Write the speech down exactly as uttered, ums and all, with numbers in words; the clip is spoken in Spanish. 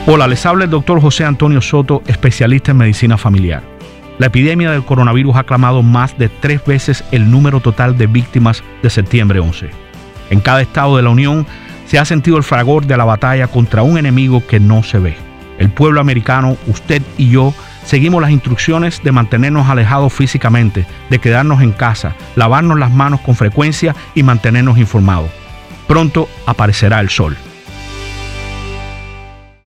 Hola, les habla el doctor José Antonio Soto, especialista en medicina familiar. La epidemia del coronavirus ha clamado más de tres veces el número total de víctimas de septiembre once. En cada estado de la Unión se ha sentido el fragor de la batalla contra un enemigo que no se ve. El pueblo americano, usted y yo, seguimos las instrucciones de mantenernos alejados físicamente, de quedarnos en casa, lavarnos las manos con frecuencia y mantenernos informados. Pronto aparecerá el sol.